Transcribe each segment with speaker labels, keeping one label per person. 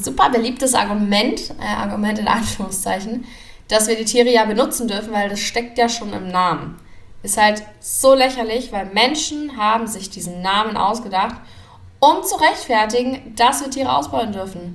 Speaker 1: super beliebtes Argument in Anführungszeichen, dass wir die Tiere ja benutzen dürfen, weil das steckt ja schon im Namen. Ist halt so lächerlich, weil Menschen haben sich diesen Namen ausgedacht, um zu rechtfertigen, dass wir Tiere ausbeuten dürfen.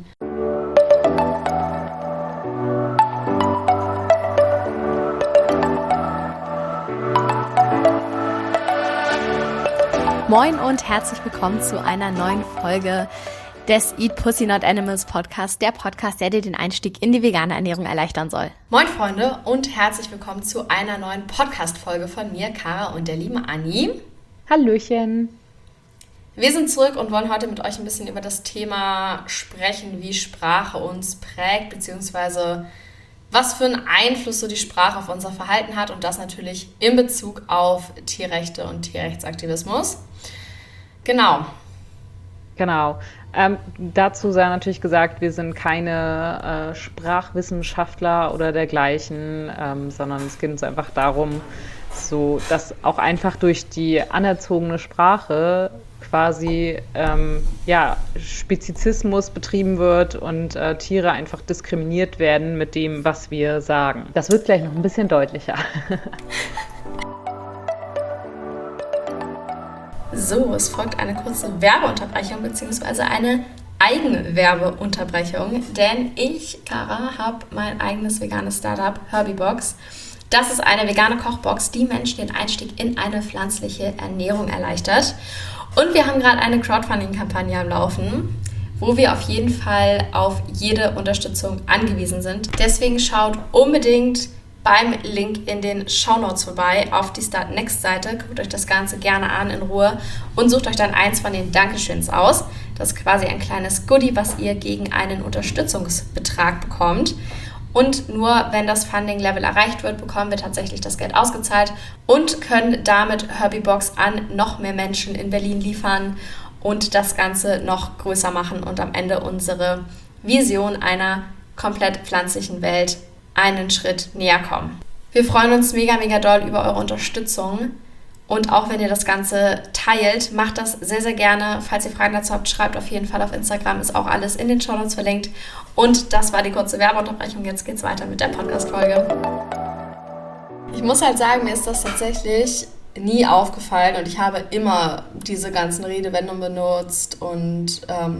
Speaker 2: Moin und herzlich willkommen zu einer neuen Folge des Eat Pussy Not Animals Podcast, der Podcast, der dir den Einstieg in die vegane Ernährung erleichtern soll.
Speaker 1: Moin Freunde und herzlich willkommen zu einer neuen Podcast-Folge von mir, Kara und der lieben Anni.
Speaker 2: Hallöchen.
Speaker 1: Wir sind zurück und wollen heute mit euch ein bisschen über das Thema sprechen, wie Sprache uns prägt, beziehungsweise was für einen Einfluss so die Sprache auf unser Verhalten hat und das natürlich in Bezug auf Tierrechte und Tierrechtsaktivismus. Genau.
Speaker 3: Dazu sei natürlich gesagt, wir sind keine Sprachwissenschaftler oder dergleichen, sondern es geht uns einfach darum, so dass auch einfach durch die anerzogene Sprache quasi Spezizismus betrieben wird und Tiere einfach diskriminiert werden mit dem, was wir sagen. Das wird gleich noch ein bisschen deutlicher.
Speaker 1: So, es folgt eine kurze Werbeunterbrechung bzw. eine Eigenwerbeunterbrechung, denn ich, Kara, habe mein eigenes veganes Startup, Herbiebox. Das ist eine vegane Kochbox, die Menschen den Einstieg in eine pflanzliche Ernährung erleichtert. Und wir haben gerade eine Crowdfunding-Kampagne am Laufen, wo wir auf jeden Fall auf jede Unterstützung angewiesen sind. Deswegen schaut unbedingt beim Link in den Shownotes vorbei auf die Start Next Seite. Guckt euch das Ganze gerne an in Ruhe und sucht euch dann eins von den Dankeschöns aus. Das ist quasi ein kleines Goodie, was ihr gegen einen Unterstützungsbetrag bekommt. Und nur wenn das Funding-Level erreicht wird, bekommen wir tatsächlich das Geld ausgezahlt und können damit Herbiebox an noch mehr Menschen in Berlin liefern und das Ganze noch größer machen und am Ende unsere Vision einer komplett pflanzlichen Welt einen Schritt näher kommen. Wir freuen uns mega, mega doll über eure Unterstützung und auch wenn ihr das Ganze teilt, macht das sehr, sehr gerne. Falls ihr Fragen dazu habt, schreibt auf jeden Fall auf Instagram, ist auch alles in den Shownotes verlinkt. Und das war die kurze Werbeunterbrechung, jetzt geht's weiter mit der Podcast-Folge. Ich muss halt sagen, mir ist das tatsächlich nie aufgefallen und ich habe immer diese ganzen Redewendungen benutzt und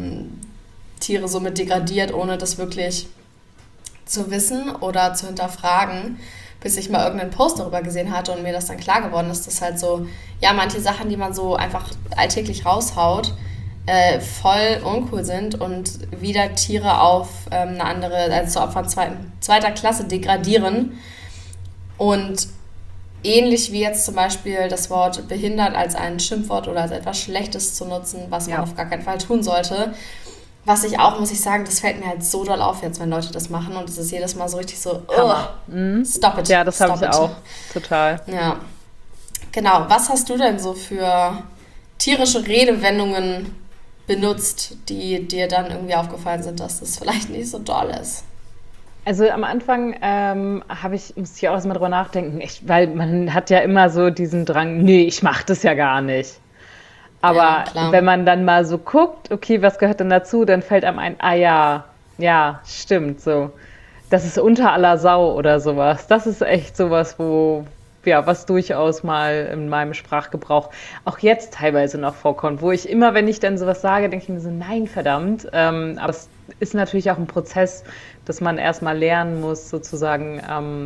Speaker 1: Tiere somit degradiert, ohne das wirklich zu wissen oder zu hinterfragen, bis ich mal irgendeinen Post darüber gesehen hatte und mir das dann klar geworden ist, dass halt so, ja, manche Sachen, die man so einfach alltäglich raushaut, voll uncool sind und wieder Tiere auf eine andere, also zu Opfern zweiter Klasse degradieren. Und ähnlich wie jetzt zum Beispiel das Wort behindert als ein Schimpfwort oder als etwas Schlechtes zu nutzen, was man auf gar keinen Fall tun sollte. Was ich auch, muss ich sagen, das fällt mir halt so doll auf jetzt, wenn Leute das machen und es ist jedes Mal so richtig so, stop it.
Speaker 3: Ja, das habe ich auch, total.
Speaker 1: Ja, genau. Was hast du denn so für tierische Redewendungen benutzt, die dir dann irgendwie aufgefallen sind, dass das vielleicht nicht so doll ist?
Speaker 3: Also am Anfang musste ich auch erstmal drüber nachdenken, weil man hat ja immer so diesen Drang, nee, ich mach das ja gar nicht. Aber wenn man dann mal so guckt, okay, was gehört denn dazu, dann fällt einem ein, ja, stimmt, so. Das ist unter aller Sau oder sowas. Das ist echt sowas, was durchaus mal in meinem Sprachgebrauch auch jetzt teilweise noch vorkommt, wo ich immer, wenn ich dann sowas sage, denke ich mir so, nein, verdammt. Aber es ist natürlich auch ein Prozess, dass man erstmal lernen muss, sozusagen,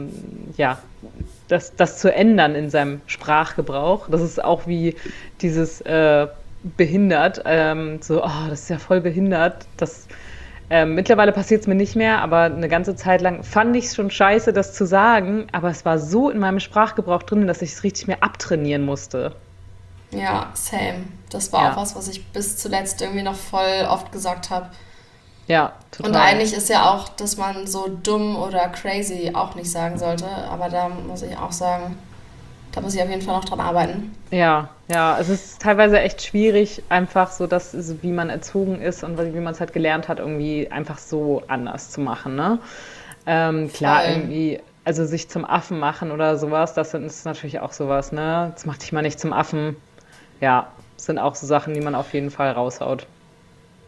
Speaker 3: das zu ändern in seinem Sprachgebrauch. Das ist auch wie dieses behindert, das ist ja voll behindert. Mittlerweile passiert es mir nicht mehr, aber eine ganze Zeit lang fand ich es schon scheiße, das zu sagen, aber es war so in meinem Sprachgebrauch drin, dass ich es richtig mehr abtrainieren musste.
Speaker 1: Ja, same. Das war auch was ich bis zuletzt irgendwie noch voll oft gesagt habe.
Speaker 3: Ja, total.
Speaker 1: Und eigentlich ist ja auch, dass man so dumm oder crazy auch nicht sagen sollte, aber da muss ich auch sagen, da muss ich auf jeden Fall noch dran arbeiten.
Speaker 3: Ja, es ist teilweise echt schwierig, einfach so, wie man erzogen ist und wie man es halt gelernt hat, irgendwie einfach so anders zu machen, ne? Klar, irgendwie, also sich zum Affen machen oder sowas, das ist natürlich auch sowas, ne? Das macht dich mal nicht zum Affen. Ja, das sind auch so Sachen, die man auf jeden Fall raushaut.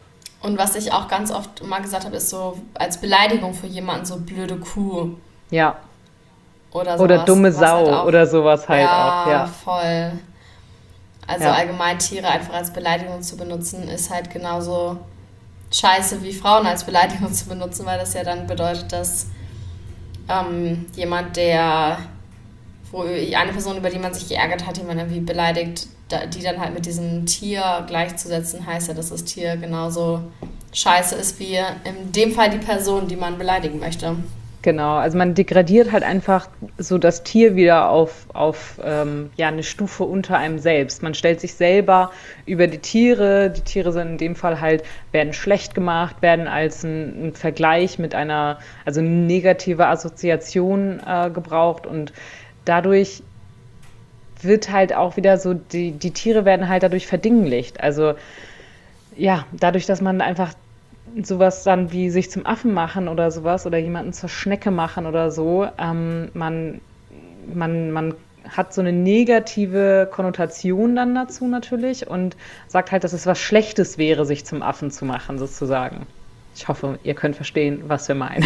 Speaker 1: Und was ich auch ganz oft mal gesagt habe, ist so als Beleidigung für jemanden so blöde Kuh.
Speaker 3: Ja.
Speaker 1: Oder
Speaker 3: sowas, oder dumme Sau
Speaker 1: halt auch,
Speaker 3: oder sowas halt
Speaker 1: ja,
Speaker 3: auch. Ja,
Speaker 1: voll. Also allgemein Tiere einfach als Beleidigung zu benutzen, ist halt genauso scheiße wie Frauen als Beleidigung zu benutzen, weil das ja dann bedeutet, dass jemand, eine Person, über die man sich geärgert hat, die man irgendwie beleidigt, die dann halt mit diesem Tier gleichzusetzen, heißt ja, dass das Tier genauso scheiße ist wie in dem Fall die Person, die man beleidigen möchte.
Speaker 3: Genau, also man degradiert halt einfach so das Tier wieder auf eine Stufe unter einem selbst. Man stellt sich selber über die Tiere sind in dem Fall halt, werden schlecht gemacht, werden als ein Vergleich mit einer, also eine negative Assoziation gebraucht und dadurch wird halt auch wieder so, die Tiere werden halt dadurch verdinglicht. Also ja, dadurch, dass man einfach sowas dann wie sich zum Affen machen oder sowas oder jemanden zur Schnecke machen oder so, man hat so eine negative Konnotation dann dazu natürlich und sagt halt, dass es was Schlechtes wäre, sich zum Affen zu machen sozusagen. Ich hoffe, ihr könnt verstehen, was wir meinen.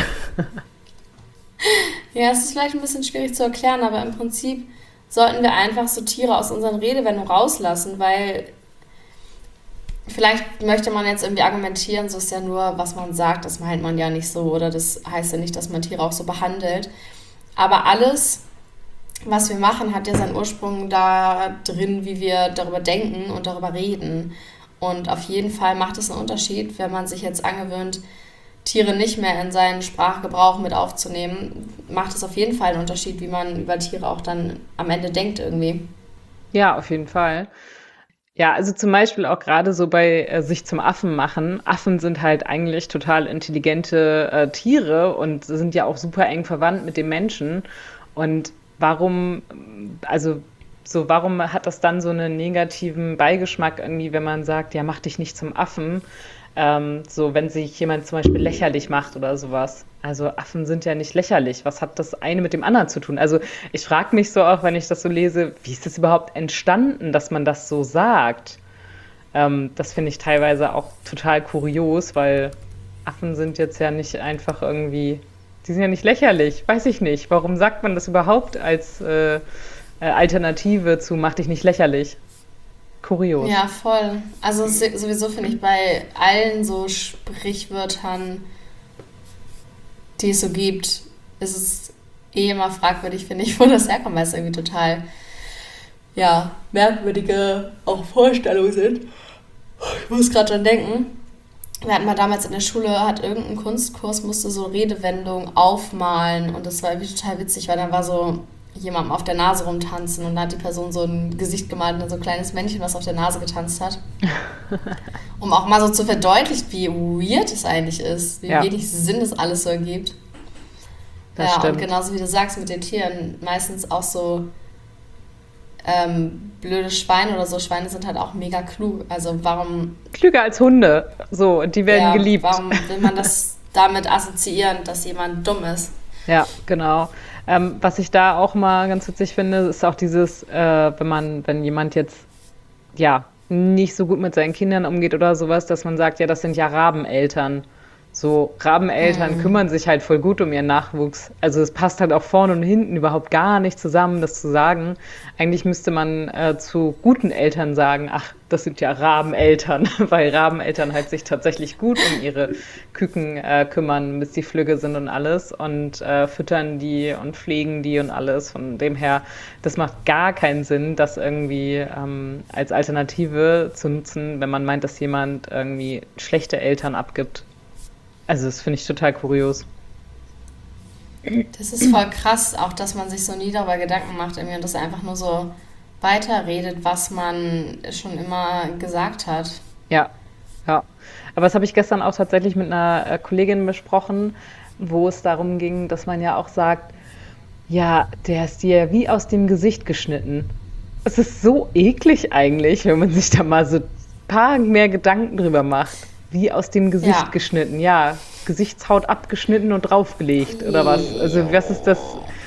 Speaker 1: Ja, es ist vielleicht ein bisschen schwierig zu erklären, aber im Prinzip sollten wir einfach so Tiere aus unseren Redewendungen rauslassen, weil vielleicht möchte man jetzt irgendwie argumentieren, so ist ja nur, was man sagt, das meint man ja nicht so oder das heißt ja nicht, dass man Tiere auch so behandelt. Aber alles, was wir machen, hat ja seinen Ursprung da drin, wie wir darüber denken und darüber reden. Und auf jeden Fall macht es einen Unterschied, wenn man sich jetzt angewöhnt, Tiere nicht mehr in seinen Sprachgebrauch mit aufzunehmen, macht es auf jeden Fall einen Unterschied, wie man über Tiere auch dann am Ende denkt irgendwie.
Speaker 3: Ja, auf jeden Fall. Ja, also zum Beispiel auch gerade so bei sich zum Affen machen. Affen sind halt eigentlich total intelligente Tiere und sind ja auch super eng verwandt mit dem Menschen. Und warum hat das dann so einen negativen Beigeschmack irgendwie, wenn man sagt, ja, mach dich nicht zum Affen? So, wenn sich jemand zum Beispiel lächerlich macht oder sowas. Also Affen sind ja nicht lächerlich. Was hat das eine mit dem anderen zu tun? Also ich frage mich so auch, wenn ich das so lese, wie ist das überhaupt entstanden, dass man das so sagt? Das finde ich teilweise auch total kurios, weil Affen sind jetzt ja nicht einfach irgendwie, die sind ja nicht lächerlich, weiß ich nicht. Warum sagt man das überhaupt als Alternative zu mach dich nicht lächerlich? Kurios.
Speaker 1: Ja, voll. Also sowieso finde ich bei allen so Sprichwörtern, die es so gibt, ist es immer fragwürdig, finde ich, wo das herkommt, weil es irgendwie total, ja, merkwürdige auch Vorstellungen sind. Ich muss gerade dran denken. Wir hatten mal damals in der Schule, hat irgendein Kunstkurs, musste so Redewendungen aufmalen und das war irgendwie total witzig, weil dann war so jemandem auf der Nase rumtanzen und da hat die Person so ein Gesicht gemalt und so ein kleines Männchen, was auf der Nase getanzt hat. Um auch mal so zu verdeutlichen, wie weird es eigentlich ist, wie wenig Sinn das alles so ergibt.
Speaker 3: Das stimmt.
Speaker 1: Und genauso wie du sagst mit den Tieren, meistens auch so blöde Schweine oder so. Schweine sind halt auch mega klug. Also warum...
Speaker 3: Klüger als Hunde, so, die werden geliebt.
Speaker 1: Warum will man das damit assoziieren, dass jemand dumm ist?
Speaker 3: Ja, genau. Was ich da auch mal ganz witzig finde, ist auch dieses, wenn jemand jetzt nicht so gut mit seinen Kindern umgeht oder sowas, dass man sagt, ja, das sind ja Rabeneltern. So, Rabeneltern kümmern sich halt voll gut um ihren Nachwuchs. Also es passt halt auch vorne und hinten überhaupt gar nicht zusammen, das zu sagen. Eigentlich müsste man zu guten Eltern sagen, ach, das sind ja Rabeneltern, weil Rabeneltern halt sich tatsächlich gut um ihre Küken kümmern, bis die flügge sind und alles und füttern die und pflegen die und alles. Von dem her, das macht gar keinen Sinn, das irgendwie als Alternative zu nutzen, wenn man meint, dass jemand irgendwie schlechte Eltern abgibt. Also das finde ich total kurios.
Speaker 1: Das ist voll krass, auch dass man sich so nie darüber Gedanken macht irgendwie und dass er einfach nur so weiterredet, was man schon immer gesagt hat.
Speaker 3: Ja. Aber das habe ich gestern auch tatsächlich mit einer Kollegin besprochen, wo es darum ging, dass man ja auch sagt, ja, der ist dir wie aus dem Gesicht geschnitten. Es ist so eklig eigentlich, wenn man sich da mal so ein paar mehr Gedanken drüber macht. Wie aus dem Gesicht geschnitten, ja. Gesichtshaut abgeschnitten und draufgelegt, oder was? Also was ist das?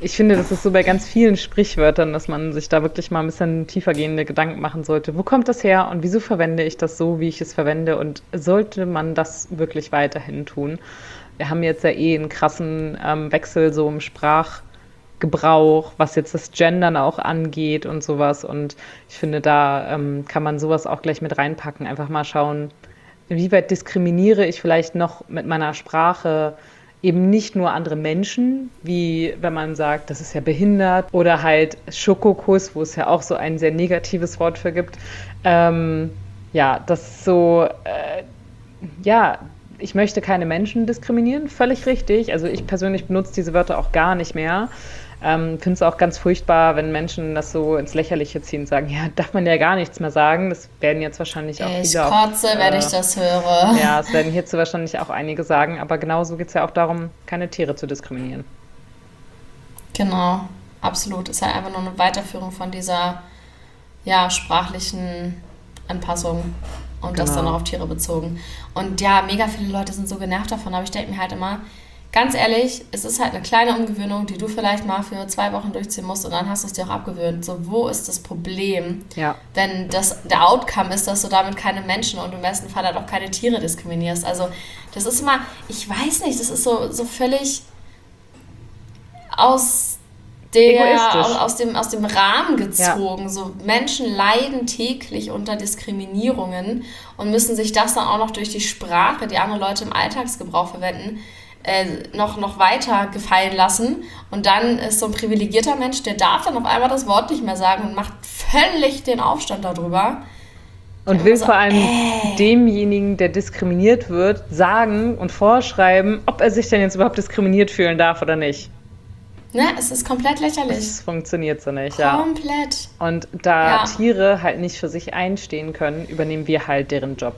Speaker 3: ich finde, das ist so bei ganz vielen Sprichwörtern, dass man sich da wirklich mal ein bisschen tiefergehende Gedanken machen sollte. Wo kommt das her und wieso verwende ich das so, wie ich es verwende? Und sollte man das wirklich weiterhin tun? Wir haben jetzt ja einen krassen Wechsel so im Sprachgebrauch, was jetzt das Gendern auch angeht und sowas. Und ich finde, da kann man sowas auch gleich mit reinpacken. Einfach mal schauen, inwieweit diskriminiere ich vielleicht noch mit meiner Sprache eben nicht nur andere Menschen, wie wenn man sagt, das ist ja behindert, oder halt Schokokuss, wo es ja auch so ein sehr negatives Wort für gibt. Ja, das ist so, ja, ich möchte keine Menschen diskriminieren, völlig richtig. Also ich persönlich benutze diese Wörter auch gar nicht mehr. Finde es auch ganz furchtbar, wenn Menschen das so ins Lächerliche ziehen und sagen, ja, darf man ja gar nichts mehr sagen. Das werden jetzt wahrscheinlich auch viele.
Speaker 1: Ich kotze, wenn ich das höre.
Speaker 3: Ja, es werden hierzu wahrscheinlich auch einige sagen, aber genauso geht es ja auch darum, keine Tiere zu diskriminieren.
Speaker 1: Genau, absolut. Ist halt einfach nur eine Weiterführung von dieser sprachlichen Anpassung und das dann auch auf Tiere bezogen. Und ja, mega viele Leute sind so genervt davon, aber ich denke mir halt immer, ganz ehrlich, es ist halt eine kleine Umgewöhnung, die du vielleicht mal für 2 Wochen durchziehen musst und dann hast du es dir auch abgewöhnt. So, wo ist das Problem, wenn das der Outcome ist, dass du damit keine Menschen und im besten Fall halt auch keine Tiere diskriminierst? Also, das ist immer, ich weiß nicht, das ist so völlig aus dem Rahmen gezogen. Ja. So, Menschen leiden täglich unter Diskriminierungen und müssen sich das dann auch noch durch die Sprache, die andere Leute im Alltagsgebrauch verwenden, noch weiter gefallen lassen. Und dann ist so ein privilegierter Mensch, der darf dann auf einmal das Wort nicht mehr sagen und macht völlig den Aufstand darüber.
Speaker 3: Und will vor allem demjenigen, der diskriminiert wird, sagen und vorschreiben, ob er sich denn jetzt überhaupt diskriminiert fühlen darf oder nicht.
Speaker 1: Ne, es ist komplett lächerlich.
Speaker 3: Das funktioniert so nicht,
Speaker 1: Komplett.
Speaker 3: Und da Tiere halt nicht für sich einstehen können, übernehmen wir halt deren Job.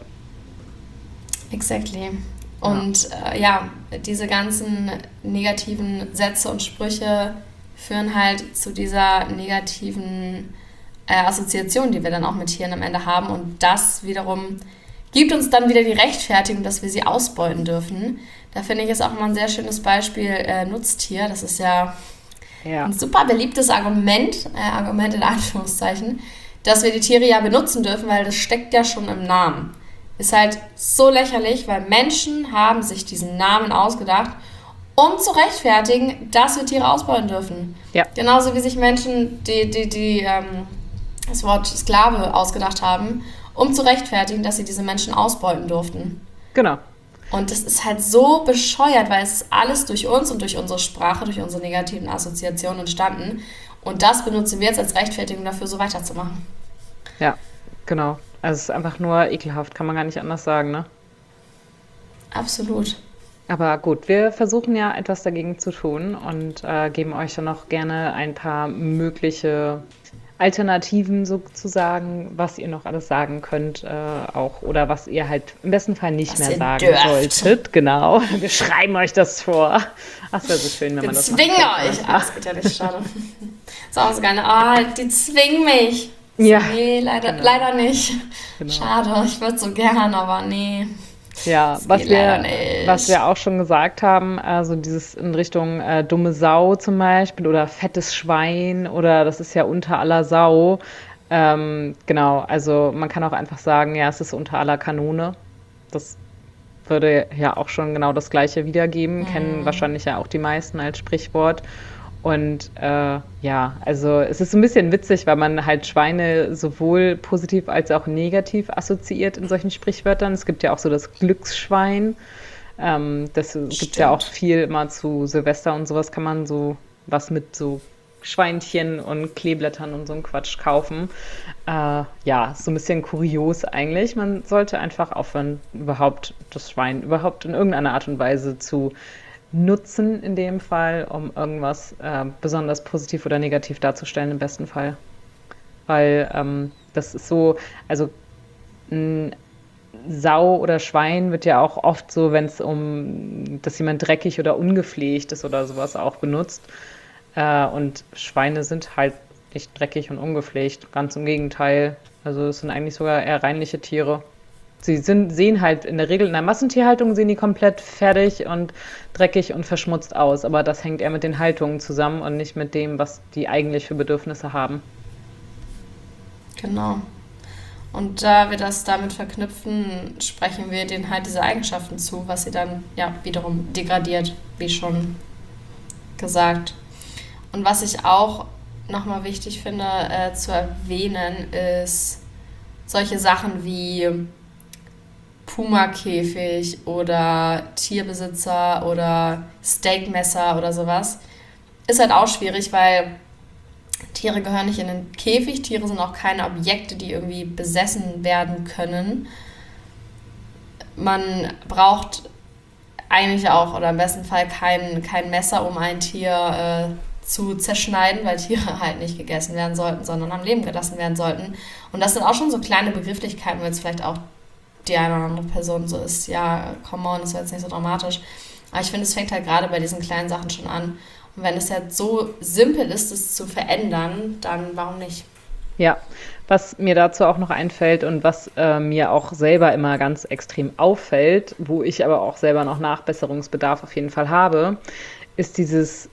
Speaker 1: Exactly. Und diese ganzen negativen Sätze und Sprüche führen halt zu dieser negativen Assoziation, die wir dann auch mit Tieren am Ende haben. Und das wiederum gibt uns dann wieder die Rechtfertigung, dass wir sie ausbeuten dürfen. Da finde ich es auch immer ein sehr schönes Beispiel Nutztier. Das ist ja ein super beliebtes Argument in Anführungszeichen, dass wir die Tiere ja benutzen dürfen, weil das steckt ja schon im Namen. Ist halt so lächerlich, weil Menschen haben sich diesen Namen ausgedacht, um zu rechtfertigen, dass wir Tiere ausbeuten dürfen. Ja. Genauso wie sich Menschen die das Wort Sklave ausgedacht haben, um zu rechtfertigen, dass sie diese Menschen ausbeuten durften.
Speaker 3: Genau.
Speaker 1: Und das ist halt so bescheuert, weil es ist alles durch uns und durch unsere Sprache, durch unsere negativen Assoziationen entstanden. Und das benutzen wir jetzt als Rechtfertigung dafür, so weiterzumachen.
Speaker 3: Ja, genau. Also es ist einfach nur ekelhaft, kann man gar nicht anders sagen, ne?
Speaker 1: Absolut.
Speaker 3: Aber gut, wir versuchen ja etwas dagegen zu tun und geben euch dann noch gerne ein paar mögliche Alternativen sozusagen, was ihr noch alles sagen könnt auch oder was ihr halt im besten Fall nicht mehr sagen solltet. Genau, wir schreiben euch das vor. Ach, das wäre so schön, wenn man das macht.
Speaker 1: Wir zwingen euch. Das geht ja nicht, schade. Das ist auch so geil. Die zwingen mich.
Speaker 3: Ja.
Speaker 1: Nee, leider nicht. Genau. Schade, ich würde so gern, aber nee.
Speaker 3: Ja, was wir auch schon gesagt haben, also dieses in Richtung dumme Sau zum Beispiel oder fettes Schwein oder das ist ja unter aller Sau. Genau, also man kann auch einfach sagen, ja, es ist unter aller Kanone. Das würde ja auch schon genau das Gleiche wiedergeben, kennen wahrscheinlich ja auch die meisten als Sprichwort. Und also es ist so ein bisschen witzig, weil man halt Schweine sowohl positiv als auch negativ assoziiert in solchen Sprichwörtern. Es gibt ja auch so das Glücksschwein. Das gibt ja auch viel immer zu Silvester und sowas kann man so was mit so Schweinchen und Kleeblättern und so ein Quatsch kaufen. So ein bisschen kurios eigentlich. Man sollte einfach aufhören, überhaupt das Schwein überhaupt in irgendeiner Art und Weise zu nutzen in dem Fall, um irgendwas besonders positiv oder negativ darzustellen im besten Fall. Weil das ist so, also ein Sau oder Schwein wird ja auch oft so, wenn es dass jemand dreckig oder ungepflegt ist oder sowas auch benutzt. Und Schweine sind halt nicht dreckig und ungepflegt, ganz im Gegenteil. Also es sind eigentlich sogar eher reinliche Tiere. Sie sehen halt in der Regel in der Massentierhaltung sehen die komplett fertig und dreckig und verschmutzt aus. Aber das hängt eher mit den Haltungen zusammen und nicht mit dem, was die eigentlich für Bedürfnisse haben.
Speaker 1: Genau. Und da wir das damit verknüpfen, sprechen wir denen halt diese Eigenschaften zu, was sie dann ja wiederum degradiert, wie schon gesagt. Und was ich auch nochmal wichtig finde zu erwähnen, ist solche Sachen wie Puma-Käfig oder Tierbesitzer oder Steakmesser oder sowas. Ist halt auch schwierig, weil Tiere gehören nicht in den Käfig. Tiere sind auch keine Objekte, die irgendwie besessen werden können. Man braucht eigentlich auch, oder im besten Fall, kein Messer, um ein Tier zu zerschneiden, weil Tiere halt nicht gegessen werden sollten, sondern am Leben gelassen werden sollten. Und das sind auch schon so kleine Begrifflichkeiten, wo jetzt vielleicht auch die eine oder andere Person so ist, ja, come on, das war jetzt nicht so dramatisch. Aber ich finde, es fängt halt gerade bei diesen kleinen Sachen schon an. Und wenn es jetzt so simpel ist, es zu verändern, dann warum nicht?
Speaker 3: Ja, was mir dazu auch noch einfällt und was mir auch selber immer ganz extrem auffällt, wo ich aber auch selber noch Nachbesserungsbedarf auf jeden Fall habe, ist dieses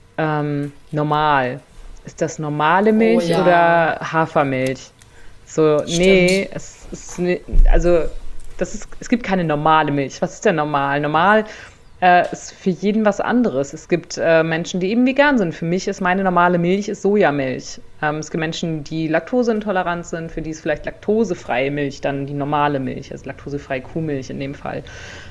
Speaker 3: normal. Ist das normale Milch oder Hafermilch? So, stimmt. Nee, es ist also es gibt keine normale Milch. Was ist denn normal? Normal ist für jeden was anderes. Es gibt Menschen, die eben vegan sind. Für mich ist meine normale Milch Sojamilch. Es gibt Menschen, die laktoseintolerant sind, für die ist vielleicht laktosefreie Milch dann die normale Milch, also laktosefreie Kuhmilch in dem Fall.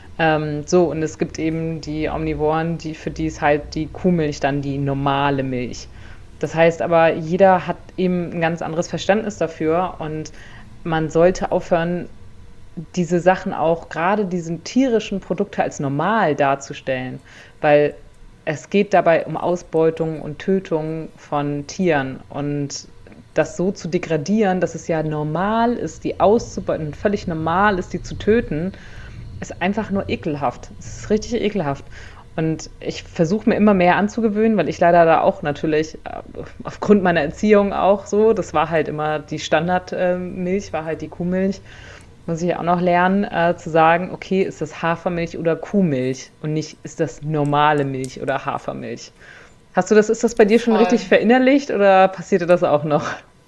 Speaker 3: Und es gibt eben die Omnivoren, für die ist halt die Kuhmilch dann die normale Milch. Das heißt aber, jeder hat eben ein ganz anderes Verständnis dafür und man sollte aufhören, diese Sachen auch, gerade diese tierischen Produkte als normal darzustellen, weil es geht dabei um Ausbeutung und Tötung von Tieren und das so zu degradieren, dass es ja normal ist, die auszubeuten und völlig normal ist, die zu töten, ist einfach nur ekelhaft. Es ist richtig ekelhaft. Und ich versuche mir immer mehr anzugewöhnen, weil ich leider da auch natürlich, aufgrund meiner Erziehung auch so, das war halt immer die Standardmilch, war halt die Kuhmilch, muss ich auch noch lernen, zu sagen, okay, ist das Hafermilch oder Kuhmilch und nicht, ist das normale Milch oder Hafermilch. Ist das bei dir schon richtig verinnerlicht oder passierte das auch noch?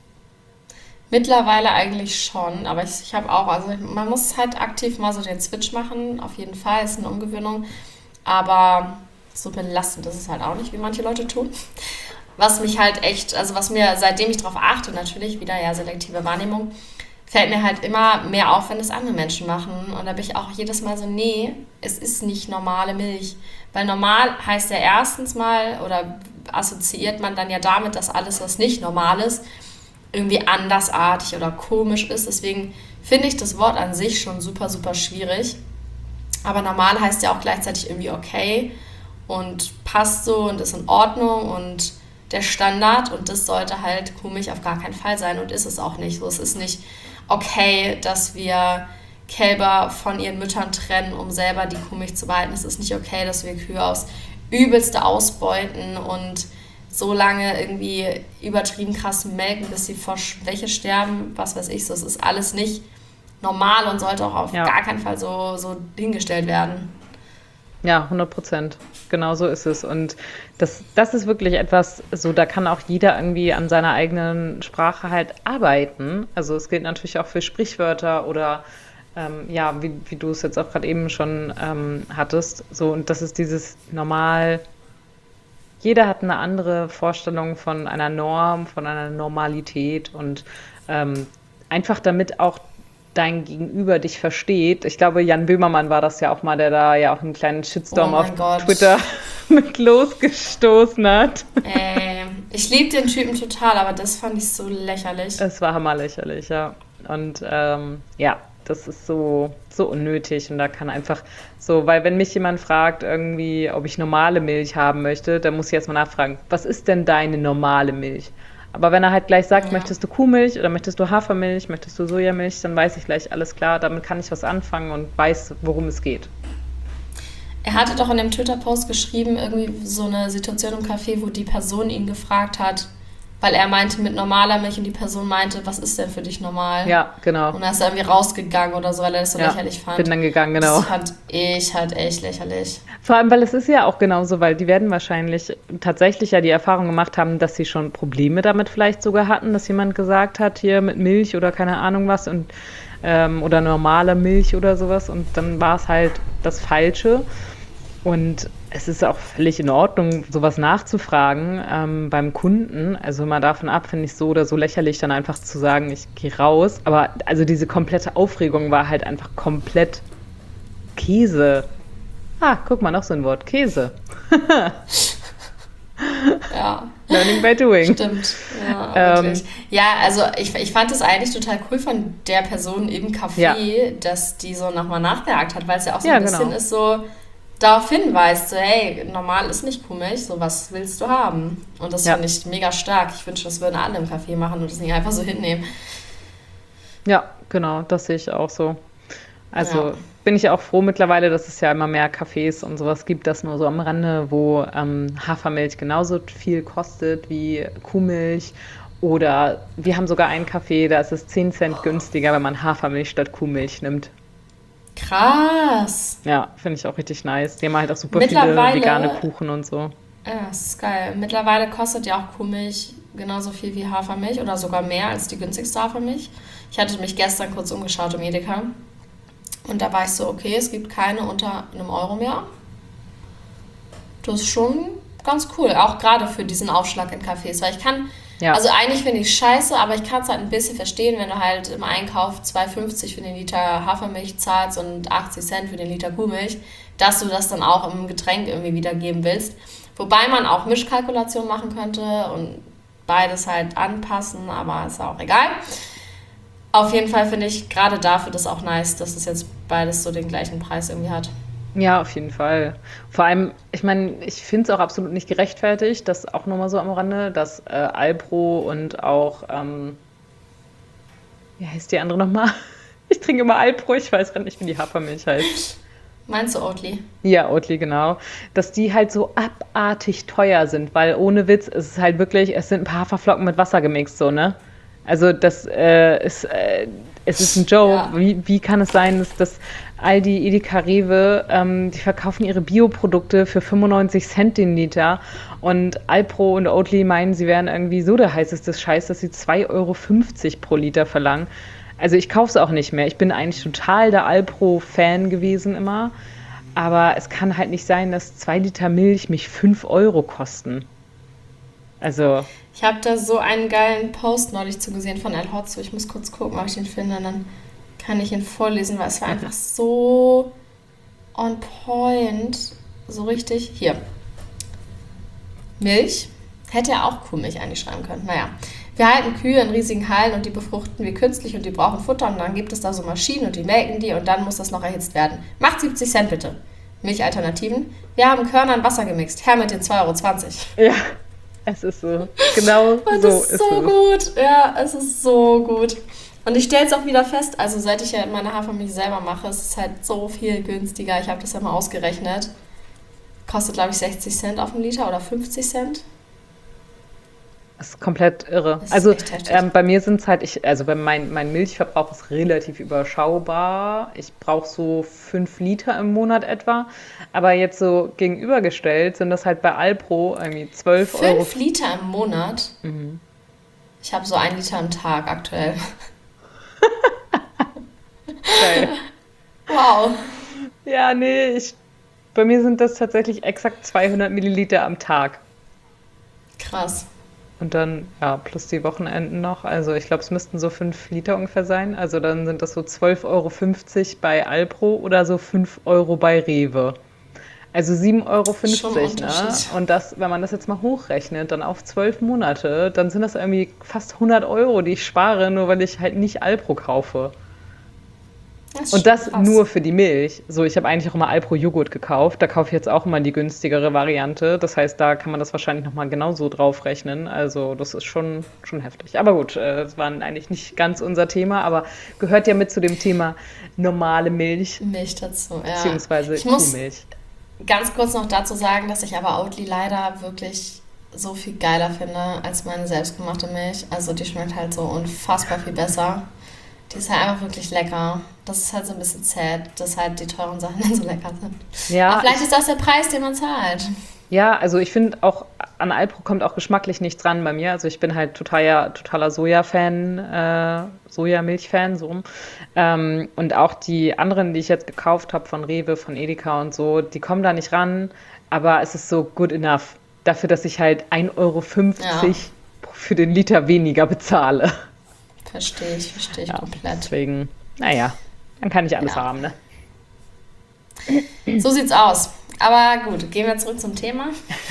Speaker 1: Mittlerweile eigentlich schon, aber ich habe auch, also man muss halt aktiv mal so den Switch machen, auf jeden Fall, ist eine Umgewöhnung, aber so belastend ist es halt auch nicht, wie manche Leute tun. Was mich halt echt, also was mir, seitdem ich darauf achte, natürlich wieder ja selektive Wahrnehmung, fällt mir halt immer mehr auf, wenn es andere Menschen machen. Und da bin ich auch jedes Mal so, nee, es ist nicht normale Milch. Weil normal heißt ja erstens mal, oder assoziiert man dann ja damit, dass alles, was nicht normal ist, irgendwie andersartig oder komisch ist. Deswegen finde ich das Wort an sich schon super, super schwierig. Aber normal heißt ja auch gleichzeitig irgendwie okay und passt so und ist in Ordnung und der Standard. Und das sollte halt Kuhmilch auf gar keinen Fall sein und ist es auch nicht. So, es ist nicht okay, dass wir Kälber von ihren Müttern trennen, um selber die Kuhmilch zu behalten. Es ist nicht okay, dass wir Kühe aufs Übelste ausbeuten und so lange irgendwie übertrieben krass melken, bis sie vor Schwäche sterben, was weiß ich so. Es ist alles nicht normal und sollte auch auf gar keinen Fall so hingestellt werden.
Speaker 3: Ja, 100%. Genau so ist es. Und das ist wirklich etwas, so da kann auch jeder irgendwie an seiner eigenen Sprache halt arbeiten. Also es gilt natürlich auch für Sprichwörter oder wie du es jetzt auch gerade eben schon hattest. So, und das ist dieses normal. Jeder hat eine andere Vorstellung von einer Norm, von einer Normalität und einfach damit auch dein Gegenüber dich versteht. Ich glaube, Jan Böhmermann war das ja auch mal, der da ja auch einen kleinen Shitstorm auf Twitter mit losgestoßen hat.
Speaker 1: Ich liebe den Typen total, aber das fand ich so lächerlich.
Speaker 3: Es war hammerlächerlich, ja. Und das ist so unnötig und da kann einfach so, weil wenn mich jemand fragt irgendwie, ob ich normale Milch haben möchte, dann muss ich erstmal nachfragen, was ist denn deine normale Milch? Aber wenn er halt gleich sagt, möchtest du Kuhmilch oder möchtest du Hafermilch, möchtest du Sojamilch, dann weiß ich gleich, alles klar, damit kann ich was anfangen und weiß, worum es geht.
Speaker 1: Er hatte doch in dem Twitter-Post geschrieben, irgendwie so eine Situation im Café, wo die Person ihn gefragt hat, weil er meinte mit normaler Milch und die Person meinte, was ist denn für dich normal?
Speaker 3: Ja, genau.
Speaker 1: Und dann ist er irgendwie rausgegangen oder so, weil er das so lächerlich fand.
Speaker 3: Bin dann gegangen, genau.
Speaker 1: Das fand ich halt echt lächerlich.
Speaker 3: Vor allem, weil es ist ja auch genauso, weil die werden wahrscheinlich tatsächlich ja die Erfahrung gemacht haben, dass sie schon Probleme damit vielleicht sogar hatten, dass jemand gesagt hat, hier mit Milch oder keine Ahnung was und oder normale Milch oder sowas und dann war es halt das Falsche. Und es ist auch völlig in Ordnung, sowas nachzufragen beim Kunden. Also mal davon ab, finde ich so oder so lächerlich, dann einfach zu sagen, ich gehe raus. Aber also diese komplette Aufregung war halt einfach komplett Käse. Ah, guck mal, noch so ein Wort. Käse.
Speaker 1: Ja.
Speaker 3: Learning by doing.
Speaker 1: Stimmt, ja, wirklich. Ja, also ich fand es eigentlich total cool von der Person im Café, dass die so nochmal nachgehakt hat, weil es ja auch so ein bisschen ist so, darauf hinweist, so hey, normal ist nicht Kuhmilch, so was willst du haben? Und das finde ich mega stark. Ich wünsche, das würden alle im Café machen und das nicht einfach so hinnehmen. Ja,
Speaker 3: genau, das sehe ich auch so. Also bin ich auch froh mittlerweile, dass es ja immer mehr Cafés und sowas gibt, das nur so am Rande, wo Hafermilch genauso viel kostet wie Kuhmilch. Oder wir haben sogar einen Café, da ist es 10 Cent günstiger, wenn man Hafermilch statt Kuhmilch nimmt.
Speaker 1: Krass.
Speaker 3: Ja, finde ich auch richtig nice. Die haben halt auch super viele vegane Kuchen und so.
Speaker 1: Ja, das ist geil. Mittlerweile kostet ja auch Kuhmilch genauso viel wie Hafermilch oder sogar mehr als die günstigste Hafermilch. Ich hatte mich gestern kurz umgeschaut im Edeka. Und da war ich so, okay, es gibt keine unter einem Euro mehr. Das ist schon ganz cool, auch gerade für diesen Aufschlag in Cafés. Weil ich kann, also eigentlich finde ich es scheiße, aber ich kann es halt ein bisschen verstehen, wenn du halt im Einkauf 2,50 für den Liter Hafermilch zahlst und 80 Cent für den Liter Kuhmilch, dass du das dann auch im Getränk irgendwie wiedergeben willst. Wobei man auch Mischkalkulationen machen könnte und beides halt anpassen, aber ist auch egal. Auf jeden Fall finde ich gerade dafür das auch nice, dass es jetzt beides so den gleichen Preis irgendwie hat.
Speaker 3: Ja, auf jeden Fall. Vor allem, ich meine, ich finde es auch absolut nicht gerechtfertigt, dass auch nochmal so am Rande, dass Alpro und auch, wie heißt die andere nochmal? Ich trinke immer Alpro, ich weiß gerade nicht, wie die Hafermilch heißt.
Speaker 1: Meinst du Oatly?
Speaker 3: Ja, Oatly, genau. Dass die halt so abartig teuer sind, weil ohne Witz, es ist halt wirklich, es sind ein paar Haferflocken mit Wasser gemixt, so, ne? Also das es ist ein Joke. Ja. Wie kann es sein, dass Aldi, Edeka, Rewe, die verkaufen ihre Bioprodukte für 95 Cent den Liter und Alpro und Oatly meinen, sie wären irgendwie so der heißeste Scheiß, dass sie 2,50 Euro pro Liter verlangen. Also ich kaufe es auch nicht mehr. Ich bin eigentlich total der Alpro-Fan gewesen immer. Aber es kann halt nicht sein, dass 2 Liter Milch mich 5 Euro kosten. Also...
Speaker 1: Ich habe da so einen geilen Post neulich zugesehen von El Hotzo. Ich muss kurz gucken, ob ich den finde. Dann kann ich ihn vorlesen, weil es war einfach so on point. So richtig. Hier. Milch. Hätte er auch Kuhmilch eigentlich schreiben können. Naja. Wir halten Kühe in riesigen Hallen und die befruchten wir künstlich und die brauchen Futter. Und dann gibt es da so Maschinen und die melken die und dann muss das noch erhitzt werden. Macht 70 Cent bitte. Milchalternativen. Wir haben Körner und Wasser gemixt. Her mit den 2,20 €.
Speaker 3: Ja. Es ist so. Genau so ist es.
Speaker 1: So gut. Ja, es ist so gut. Und ich stelle es auch wieder fest, also seit ich ja meine Hafermilch selber mache, es ist halt so viel günstiger. Ich habe das ja mal ausgerechnet. Kostet, glaube ich, 60 Cent auf den Liter oder 50 Cent.
Speaker 3: Das ist komplett irre.
Speaker 1: Das ist
Speaker 3: bei mir sind es halt, mein Milchverbrauch ist relativ überschaubar. Ich brauche so 5 Liter im Monat etwa. Aber jetzt so gegenübergestellt sind das halt bei Alpro irgendwie 12 Euro.
Speaker 1: 5 Liter im Monat? Mhm. Ich habe so 1 Liter am Tag aktuell.
Speaker 3: Geil.
Speaker 1: Wow.
Speaker 3: Ja, nee, bei mir sind das tatsächlich exakt 200 Milliliter am Tag.
Speaker 1: Krass.
Speaker 3: Und dann, ja, plus die Wochenenden noch. Also ich glaube, es müssten so 5 Liter ungefähr sein. Also dann sind das so 12,50 Euro bei Alpro oder so 5 Euro bei Rewe. Also 7,50 Euro, ne? Und das, wenn man das jetzt mal hochrechnet, dann auf 12 Monate, dann sind das irgendwie fast 100 Euro, die ich spare, nur weil ich halt nicht Alpro kaufe. Und das krass. Nur für die Milch. So, ich habe eigentlich auch immer Alpro-Joghurt gekauft. Da kaufe ich jetzt auch immer die günstigere Variante. Das heißt, da kann man das wahrscheinlich nochmal genauso draufrechnen. Also das ist schon heftig. Aber gut, das war eigentlich nicht ganz unser Thema, aber gehört ja mit zu dem Thema normale Milch.
Speaker 1: Milch dazu, ja.
Speaker 3: Beziehungsweise Kuhmilch.
Speaker 1: Ganz kurz noch dazu sagen, dass ich aber Oatly leider wirklich so viel geiler finde als meine selbstgemachte Milch. Also die schmeckt halt so unfassbar viel besser. Die ist halt einfach wirklich lecker. Das ist halt so ein bisschen sad, dass halt die teuren Sachen dann so lecker sind. Ja, aber vielleicht ist das der Preis, den man zahlt.
Speaker 3: Ja, also ich finde auch, an Alpro kommt auch geschmacklich nichts ran bei mir. Also ich bin halt totaler Soja-Fan, Sojamilch-Fan, so rum. Und auch die anderen, die ich jetzt gekauft habe von Rewe, von Edeka und so, die kommen da nicht ran. Aber es ist so good enough. Dafür, dass ich halt 1,50 € für den Liter weniger bezahle.
Speaker 1: Verstehe ich komplett.
Speaker 3: Deswegen, naja, dann kann ich alles haben, ne?
Speaker 1: So sieht's aus. Aber gut, gehen wir zurück zum Thema.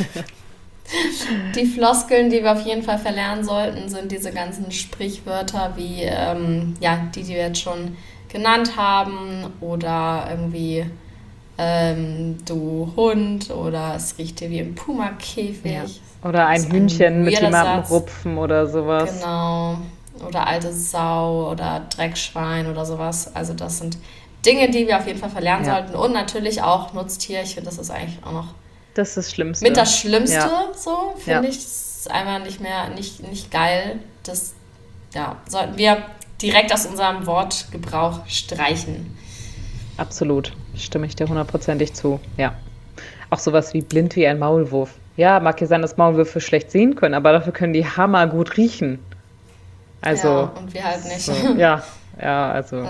Speaker 1: Die Floskeln, die wir auf jeden Fall verlernen sollten, sind diese ganzen Sprichwörter wie, die wir jetzt schon genannt haben, oder irgendwie du Hund, oder es riecht dir wie im Puma-Käfig. Ja.
Speaker 3: Oder ein Hühnchen mit jemandem rupfen oder sowas.
Speaker 1: Genau. Oder alte Sau oder Dreckschwein oder sowas. Also das sind Dinge, die wir auf jeden Fall verlernen sollten. Und natürlich auch Nutztier. Ich finde, das ist eigentlich auch noch
Speaker 3: das ist das Schlimmste.
Speaker 1: Mit das Schlimmste, so finde ich. Das ist einfach nicht geil. Das sollten wir direkt aus unserem Wortgebrauch streichen.
Speaker 3: Absolut. Stimme ich dir 100%ig zu. Ja. Auch sowas wie blind wie ein Maulwurf. Ja, mag ja sein, dass Maulwürfe schlecht sehen können, aber dafür können die hammergut riechen. Also,
Speaker 1: und wir halt nicht.
Speaker 3: So, also.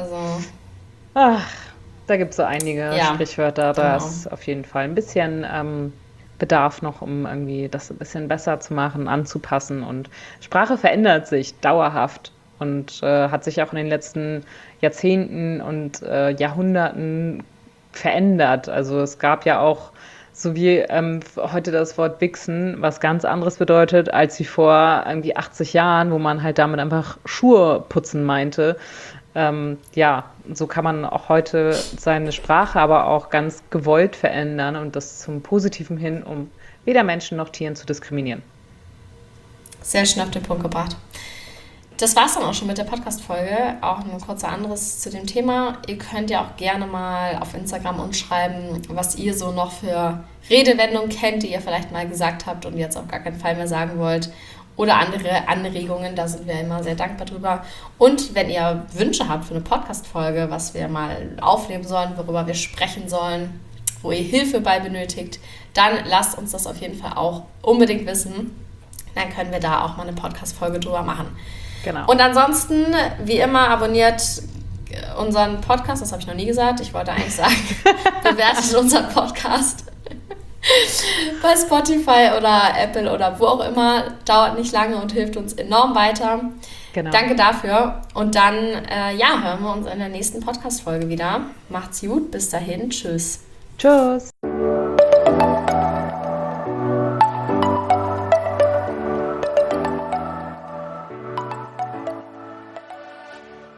Speaker 3: Da gibt es so einige Sprichwörter. Da ist auf jeden Fall ein bisschen Bedarf noch, um irgendwie das ein bisschen besser zu machen, anzupassen. Und Sprache verändert sich dauerhaft und hat sich auch in den letzten Jahrzehnten und Jahrhunderten verändert. Also es gab ja auch, so wie heute das Wort Wichsen, was ganz anderes bedeutet, als wie vor irgendwie 80 Jahren, wo man halt damit einfach Schuhe putzen meinte. So kann man auch heute seine Sprache aber auch ganz gewollt verändern und das zum Positiven hin, um weder Menschen noch Tieren zu diskriminieren.
Speaker 1: Sehr schön auf den Punkt gebracht. Das war's dann auch schon mit der Podcast-Folge. Auch ein kurzer anderes zu dem Thema. Ihr könnt ja auch gerne mal auf Instagram uns schreiben, was ihr so noch für Redewendungen kennt, die ihr vielleicht mal gesagt habt und jetzt auf gar keinen Fall mehr sagen wollt. Oder andere Anregungen, da sind wir immer sehr dankbar drüber. Und wenn ihr Wünsche habt für eine Podcast-Folge, was wir mal aufnehmen sollen, worüber wir sprechen sollen, wo ihr Hilfe bei benötigt, dann lasst uns das auf jeden Fall auch unbedingt wissen. Dann können wir da auch mal eine Podcast-Folge drüber machen.
Speaker 3: Genau.
Speaker 1: Und ansonsten, wie immer, abonniert unseren Podcast, das habe ich noch nie gesagt, ich wollte eigentlich sagen, bewertet unseren Podcast bei Spotify oder Apple oder wo auch immer, dauert nicht lange und hilft uns enorm weiter. Genau. Danke dafür und dann hören wir uns in der nächsten Podcast-Folge wieder. Macht's gut, bis dahin, tschüss.
Speaker 3: Tschüss.